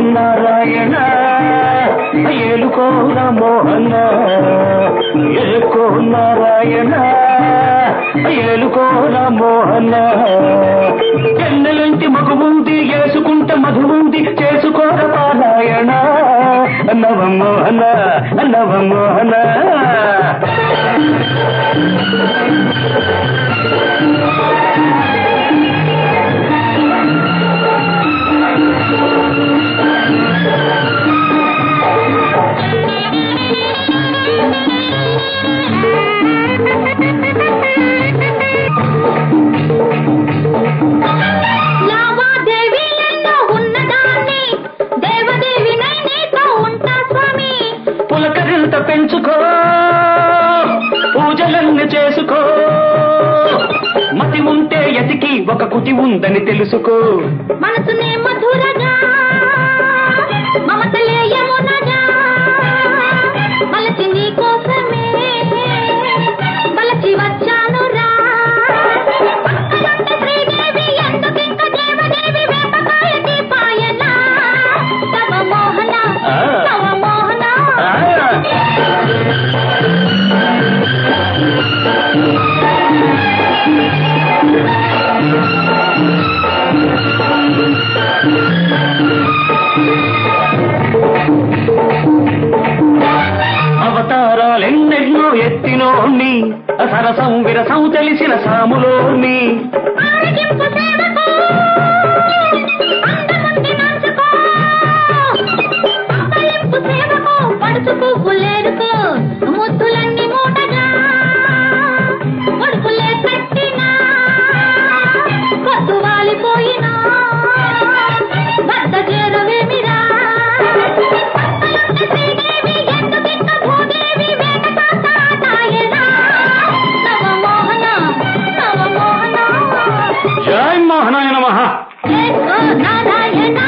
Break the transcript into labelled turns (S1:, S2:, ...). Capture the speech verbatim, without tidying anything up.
S1: నారాయణ ఏలుకో మోహన ఏలుకో నారాయణ ఏలుకో మోహన ఎన్నెలంటి మగువుంది వేసుకుంటే మధువుంది చేసుకోర పారాయణ నవమోహన నవమోహన పెంచుకో పూజలన్నీ చేసుకో మతి ఉంటే ఎతికి ఒక కుతి ఉందని తెలుసుకో
S2: మనసునే మధురగా మమతలే యమునగా మలచి నీ కోసమే మలచి వచ్చాను రా శ్రీదేవి ఎందుకింక దేవదేవి వేపకాయ దీపాయన తవ మోహన తవ మోహన
S1: అవతారాలెన్నెన్నో ఎత్తినోని సరసం విరసం తెలిసిన సాములోని
S2: పడుచుకు పులేరుకో ముద్దులన్నీ మూటగా కొడుకులే కట్టినా కొద్దు వాలిపోయినా భర్త చేరువేమిరా శ్రీదేవి ఎందుకింక భూదేవి వేటకాయనా నవమోహన నవమోహన
S1: జై మోహనాయ నమః
S2: నారాయణ